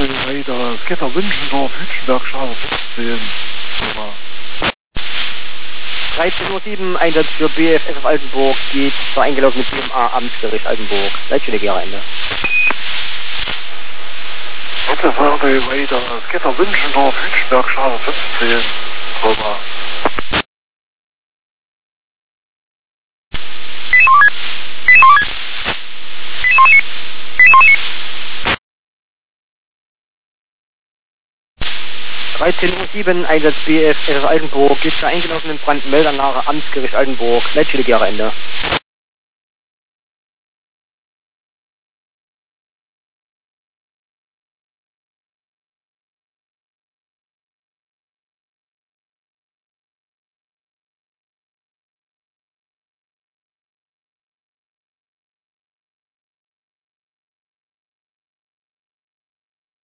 weiter. Sketter Wünschendorf, Hütchenbergstraße 15. 13:07 Uhr, Einsatz für BFF Altenburg, geht zur eingelaufenen BMA Amtsgericht Altenburg. Leitstelle Ende. Bitte Survey weiter. Sketter Wünschendorf, Hütchenbergstraße 15. 13:07 Uhr, Einsatz BFF Altenburg, geht zur eingelaufenen Brandmeldanlage Amtsgericht Altenburg. Leitstelle Ende.